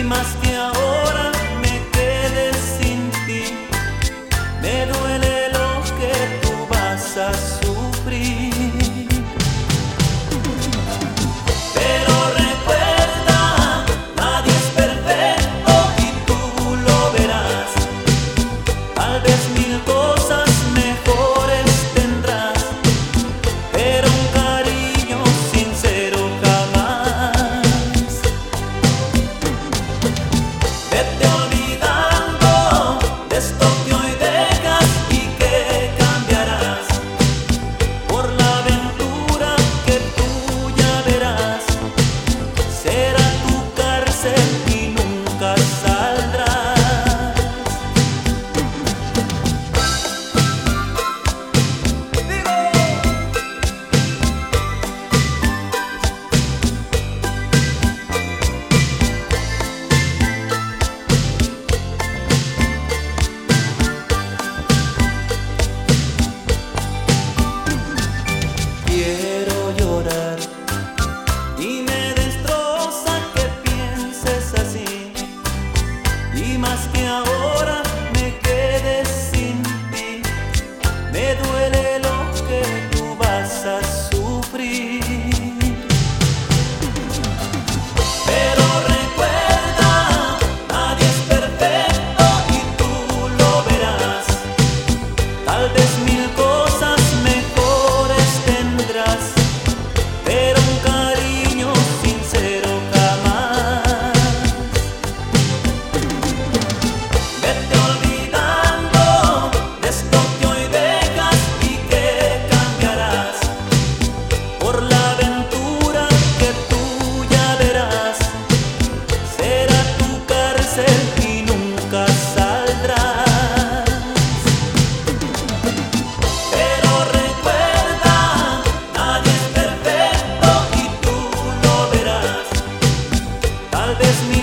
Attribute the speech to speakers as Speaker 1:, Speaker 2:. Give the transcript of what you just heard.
Speaker 1: más que ahora me quede sin ti, me duele lo que tú vas a sufrir. Pero recuerda, nadie es perfecto y tú lo verás. Tal vez mil cosas mejores tendrás, pero un cariño sincero jamás. Vete olvidando de esto que hoy dejas y que cambiarás por la aventura que tú ya verás. Será tu cárcel y nunca saldrás. Quiero llorar y me destroza que pienses así, y más que ahora me quedes sin ti, me duele lo que tú vas a sufrir. Pero recuerda, nadie es perfecto y tú lo verás. Tal vez mil cosas mejores tendrás, pero un cariño sincero jamás. Vete olvidando de esto que hoy dejas y que cambiarás por la aventura que tú ya verás. Será tu cárcel y nunca saldrás. Pero recuerda, nadie es perfecto y tú lo verás. Tal vez